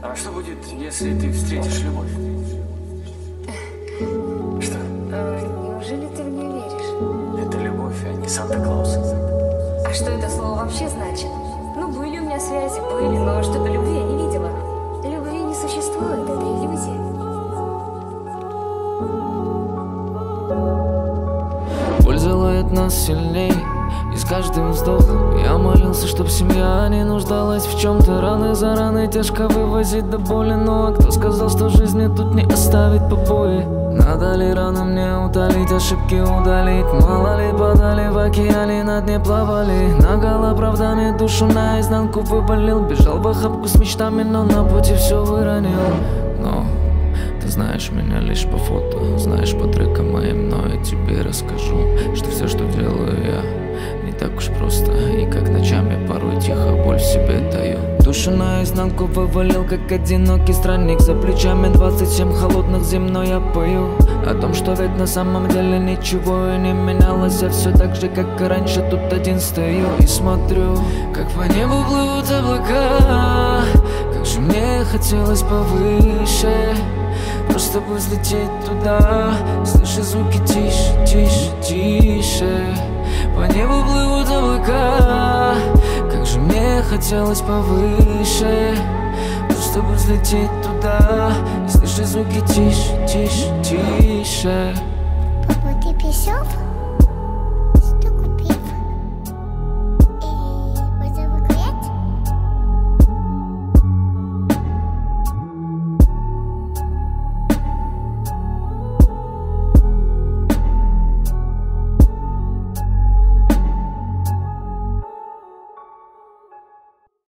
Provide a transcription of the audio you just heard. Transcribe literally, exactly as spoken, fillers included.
А что будет, если ты встретишь любовь? Что? А, неужели ты мне веришь? Это любовь, а не Санта-Клаус. А что это слово вообще значит? Ну, были у меня связи, были, но что-то любви я не видела. Любви не существует, это иллюзия. Боль залает нас сильней, и с каждым вздохом я молился, чтоб семья не нуждалась в чем-то. Раны за раны тяжко вывозить до боли. Ну а кто сказал, что жизни тут не оставит побои? Надо ли рано мне утолить, ошибки удалить? Мало ли подали в океане, на дне плавали. Наголо правдами душу наизнанку выболел. Бежал в охапку с мечтами, но на пути все выронил. Но ты знаешь меня лишь по фото, знаешь по трекам моим, но я тебе расскажу, что все, что делаю я, не так уж просто. И как ночами порой тихо боль в себе таю. Душу наизнанку вывалил, как одинокий странник. За плечами двадцать семь холодных зим, но я пою о том, что ведь на самом деле ничего и не менялось. Я все так же, как и раньше, тут один стою и смотрю, как по небу плывут облака. Как же мне хотелось повыше, просто бы взлететь туда. Слышу звуки тише, тише, тише. По небу плывут облака. Как же мне хотелось повыше, просто бы взлететь туда. Слышу звуки тише, тише, тише.